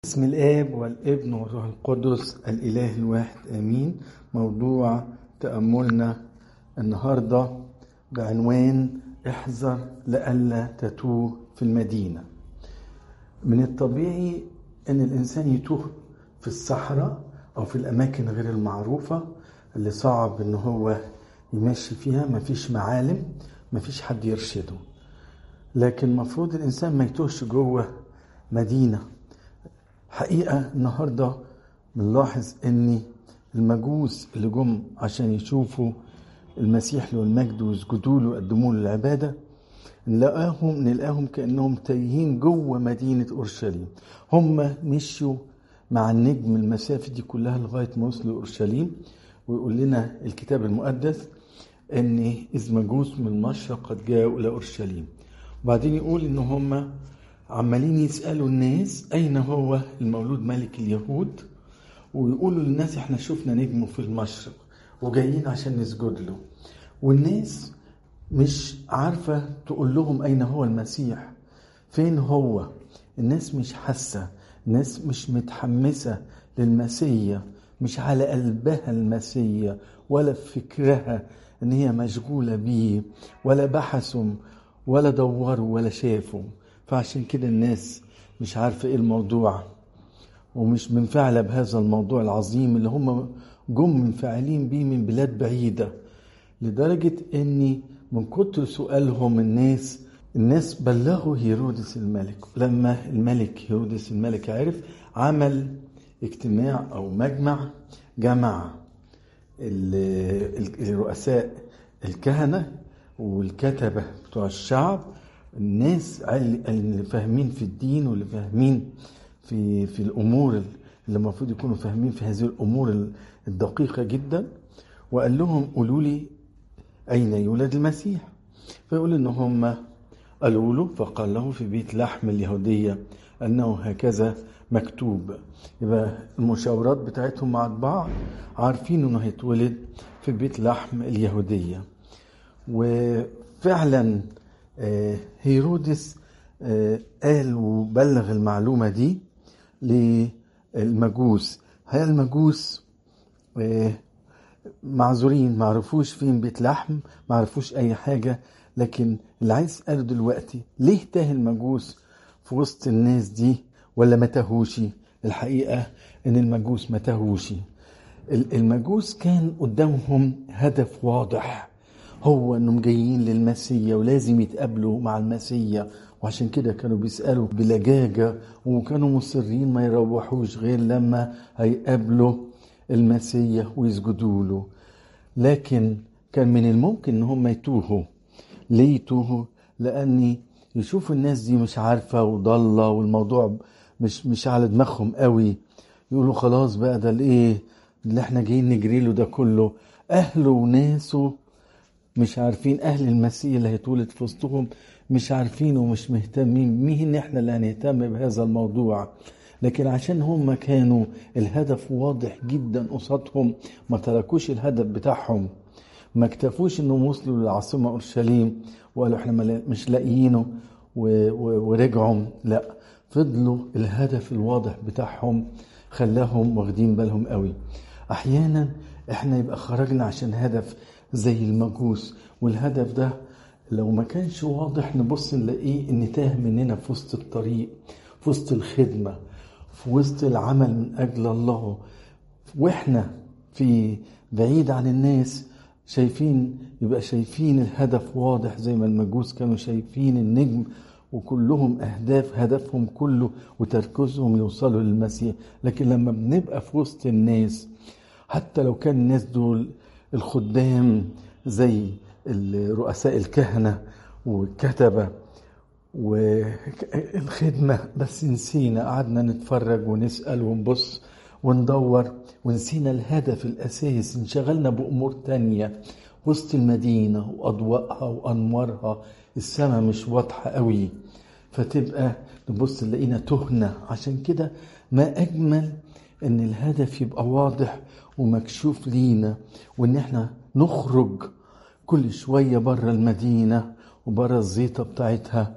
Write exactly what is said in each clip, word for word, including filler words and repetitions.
باسم الآب والابن والروح القدس الإله الواحد آمين. موضوع تأملنا النهاردة بعنوان احذر لئلا تتوه في المدينة. من الطبيعي أن الإنسان يتوه في الصحراء أو في الأماكن غير المعروفة اللي صعب أنه هو يمشي فيها، مفيش معالم، مفيش حد يرشده. لكن مفروض الإنسان ما يتوهش جوه مدينة. حقيقة النهاردة بنلاحظ أن المجوس اللي جم عشان يشوفوا المسيح له المجد ويسجدوا له ويقدموا له العبادة، نلاقاهم نلاقاهم كأنهم تايهين جوه مدينة أورشليم. هم مشوا مع النجم المسافة دي كلها لغاية ما وصلوا أورشليم. ويقول لنا الكتاب المقدس أن إذ مجوس من المشرق قد جاءوا إلى أورشليم. وبعدين يقول إن هم عمالين يسألوا الناس أين هو المولود ملك اليهود، ويقولوا للناس احنا شفنا نجمه في المشرق وجايين عشان نسجد له. والناس مش عارفة تقول لهم أين هو المسيح، فين هو. الناس مش حاسة، الناس مش متحمسة للمسيح، مش على قلبها المسيح ولا فكرها ان هي مشغولة بيه، ولا بحثوا ولا دوروا ولا شافوا. فعشان كده الناس مش عارفة ايه الموضوع ومش منفعلة بهذا الموضوع العظيم اللي هم جم منفعلين بيه من بلاد بعيدة، لدرجة اني من كتر سؤالهم الناس الناس بلغوا هيرودس الملك. لما الملك هيرودس الملك عرف، عمل اجتماع او مجمع، جمع الرؤساء الكهنة والكتبة بتوع الشعب، الناس اللي فاهمين في الدين واللي فاهمين في في الامور اللي المفروض يكونوا فاهمين في هذه الامور الدقيقة جدا. وقال لهم قولوا لي اين يولد المسيح. فيقول ان هم قالوا له، فقال له في بيت لحم اليهودية انه هكذا مكتوب. يبقى المشاورات بتاعتهم مع بعض عارفين انه هيتولد في بيت لحم اليهودية. وفعلا هيرودس قال وبلغ المعلومة دي للمجوس. هاي المجوس معذورين، ما عرفوش فين بيت لحم، ما عرفوش اي حاجة. لكن اللي عايز اسأله دلوقتي، ليه تاه المجوس في وسط الناس دي ولا ما تاهوش؟ الحقيقة ان المجوس ما تاهوش. المجوس كان قدامهم هدف واضح، هو انهم جايين للمسيح ولازم يتقابلوا مع المسيح. وعشان كده كانوا بيسألوا بلجاجة وكانوا مصرين ما يروحوش غير لما هيقابلوا المسيح ويسجدوا له. لكن كان من الممكن ان هم يتوهوا. ليه يتوهوا؟ لاني يشوفوا الناس دي مش عارفة وضالة والموضوع مش مش على دماغهم قوي، يقولوا خلاص بقى ده الايه اللي احنا جايين نجري له ده كله. اهله وناسه مش عارفين، اهل المسيح اللي هيتولد في وسطهم مش عارفين ومش مهتمين. مين احنا اللي هنهتم بهذا الموضوع؟ لكن عشان هم كانوا الهدف واضح جدا قصادهم، ما تركوش الهدف بتاعهم، ما اكتفوش انهم وصلوا للعاصمة اورشليم وقالوا احنا مش لاقيينه ورجعوا. لا، فضلوا الهدف الواضح بتاعهم خلاهم واخدين بالهم قوي. احيانا احنا يبقى خرجنا عشان هدف زي المجوس، والهدف ده لو ما كانش واضح نبص نلاقيه ان تاه مننا في وسط الطريق، في وسط الخدمة، في وسط العمل من اجل الله، واحنا في بعيد عن الناس شايفين. يبقى شايفين الهدف واضح زي ما المجوس كانوا شايفين النجم، وكلهم أهداف هدفهم كله وتركيزهم يوصلوا للمسيح. لكن لما بنبقى في وسط الناس، حتى لو كان الناس دول الخدام زي الرؤساء الكهنة والكتبة والخدمة، بس نسينا، قعدنا نتفرج ونسأل ونبص وندور ونسينا الهدف الأساس، انشغلنا بأمور تانية وسط المدينة وأضواءها وأنوارها، السماء مش واضحة قوي، فتبقى نبص لقينا تهنا. عشان كده ما أجمل ان الهدف يبقى واضح ومكشوف لينا، وان احنا نخرج كل شوية برا المدينة وبرا الزيطة بتاعتها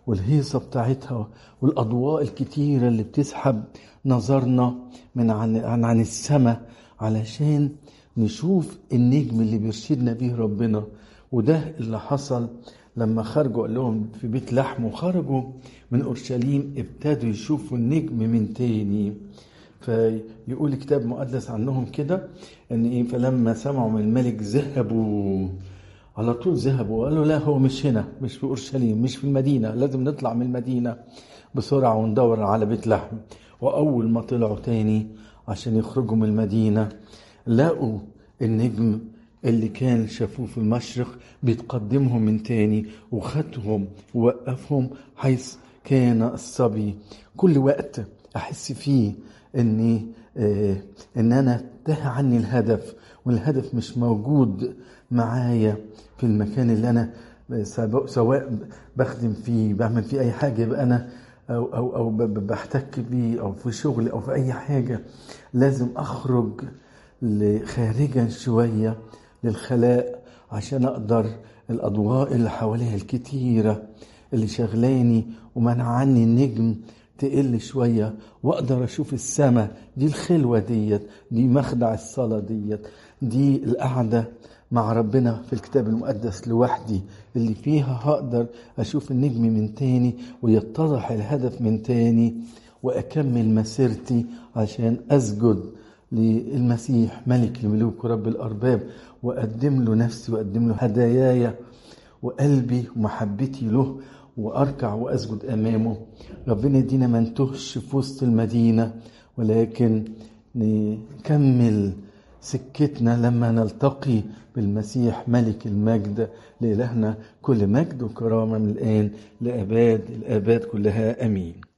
والهيصة بتاعتها والأضواء الكتيرة اللي بتسحب نظرنا من عن, عن, عن السماء علشان نشوف النجم اللي بيرشدنا بيه ربنا. وده اللي حصل لما خرجوا قال لهم في بيت لحم وخرجوا من أورشليم ابتدوا يشوفوا النجم من تاني. فيقول الكتاب المقدس عنهم كده ان ايه، فلما سمعوا من الملك ذهبوا على طول، ذهبوا قالوا لا هو مش هنا، مش في أورشليم، مش في المدينة، لازم نطلع من المدينة بسرعة وندور على بيت لحم. وأول ما طلعوا تاني عشان يخرجوا من المدينة لقوا النجم اللي كان شافوه في المشرق بيتقدمهم من تاني وخدهم ووقفهم حيث كان الصبي. كل وقت أحس فيه إني آه إن أنا تاه عني الهدف، والهدف مش موجود معايا في المكان اللي أنا سواء بخدم فيه بعمل فيه أي حاجة، يبقى أنا أو, أو, أو بحتك بيه أو في شغل أو في أي حاجة لازم أخرج خارجا شوية للخلاء عشان أقدر الأضواء اللي حواليها الكتيرة اللي شغلاني ومنعني النجم تقل شوية وأقدر أشوف السماء دي. الخلوة ديت دي مخدع الصلاة ديت، دي القعدة مع ربنا في الكتاب المقدس لوحدي اللي فيها هقدر أشوف النجم من تاني ويتضح الهدف من تاني وأكمل مسيرتي عشان أسجد للمسيح ملك الملوك ورب الأرباب وأقدم له نفسي وأقدم له هداياي وقلبي ومحبتي له وأركع وأسجد أمامه. ربنا يدينا ما نتهش في وسط المدينة، ولكن نكمل سكتنا لما نلتقي بالمسيح ملك المجد. لإلهنا كل مجد وكرامة من الآن لأباد الآباد كلها، أمين.